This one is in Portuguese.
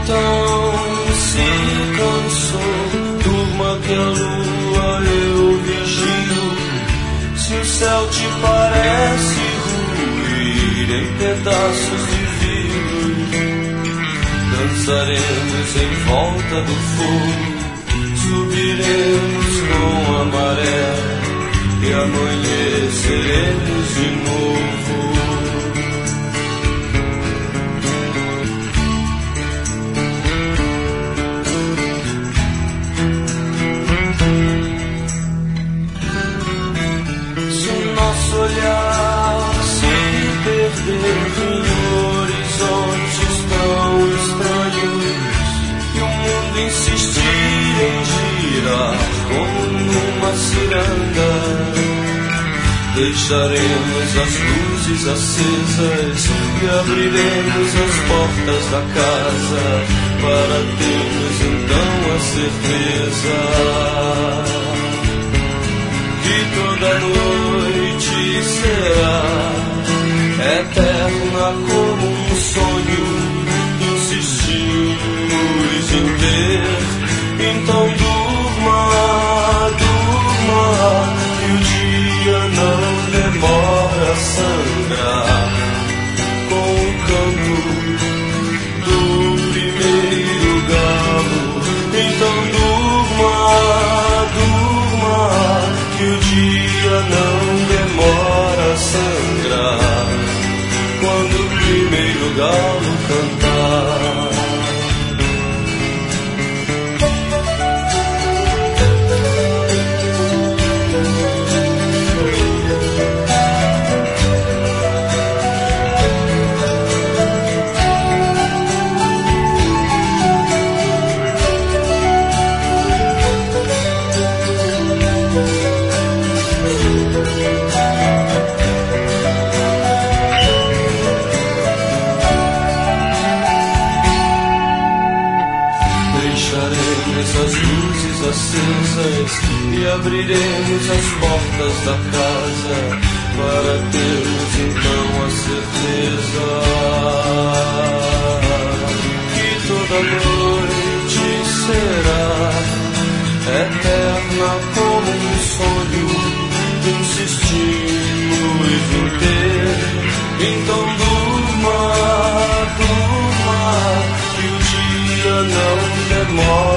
Então se cansou, durma que a lua eu vigio. Se o céu te parece ruir em pedaços de vidro, dançaremos em volta do fogo, subiremos com a maré e amanheceremos de novo. Olhar se perder em horizontes tão estranhos e o mundo insistir em girar como numa ciranda, deixaremos as luzes acesas e abriremos as portas da casa para termos então a certeza que toda noite será eterna como um sonho. Insistimos em ter, então durma, durma, e o dia não demora a sangrar com o canto do primeiro galo. Então durma, durma, que o dia não demora a sangrar quando o primeiro galo cantar. As luzes acesas e abriremos as portas da casa para termos então a certeza que toda noite será eterna como um sonho. Insistimos em ter, então durma, durma, que o dia não demora